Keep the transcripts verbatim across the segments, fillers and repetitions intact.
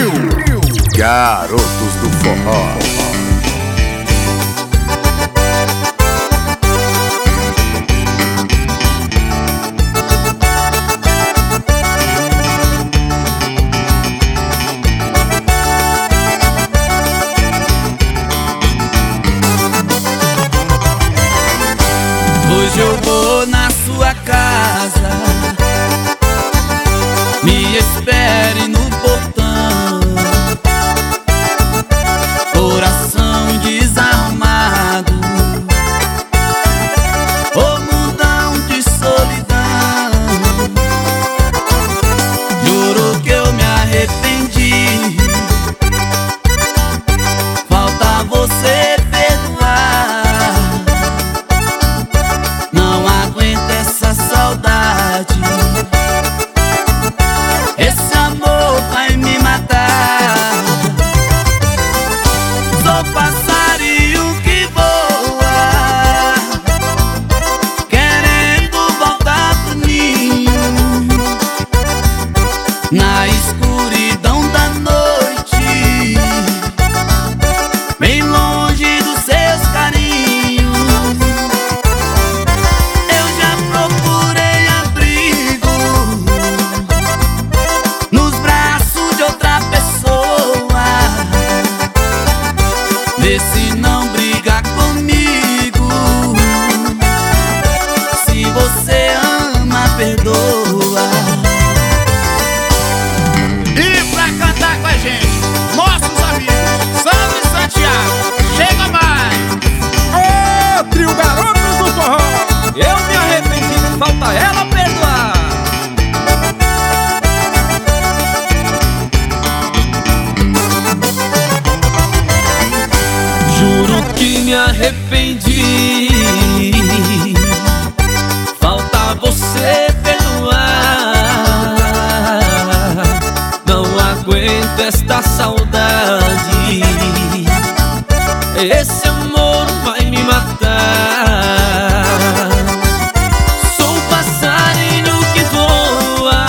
Garotos do Forró. Hoje eu vou na sua casa, me espere no portão. Coração desarmado, ô mundão de solidão. Juro que eu me arrependi, falta você perdoar. Não aguento essa saudade, esse amor vai me matar. Sou passarinho que voa, querendo voltar pro ninho, na escuridão da noite, bem longe dos seus carinhos. Eu já procurei abrigo nos braços de outra pessoa, vê se não briga comigo. Se você ama, perdoa. E pra cantar com a gente, nossos amigos Sandro e Santiago, chega mais! Ô, trio Garotos do Forró, eu me arrependi, falta ela perdoar. Juro que me arrependi, falta você perdoar. Não aguento esta saudade, esse amor vai me matar. Sou um passarinho que voa,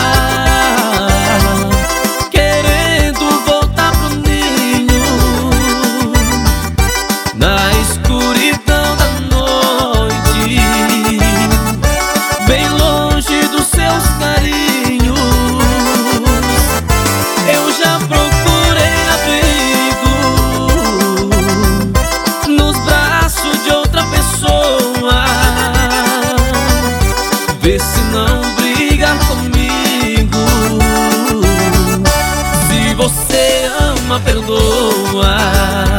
querendo voltar pro ninho, na escuridão da noite, bem longe dos seus carinhos. Eu já procurei abrigo nos braços de outra pessoa, vê se não briga comigo. Se você ama, perdoa.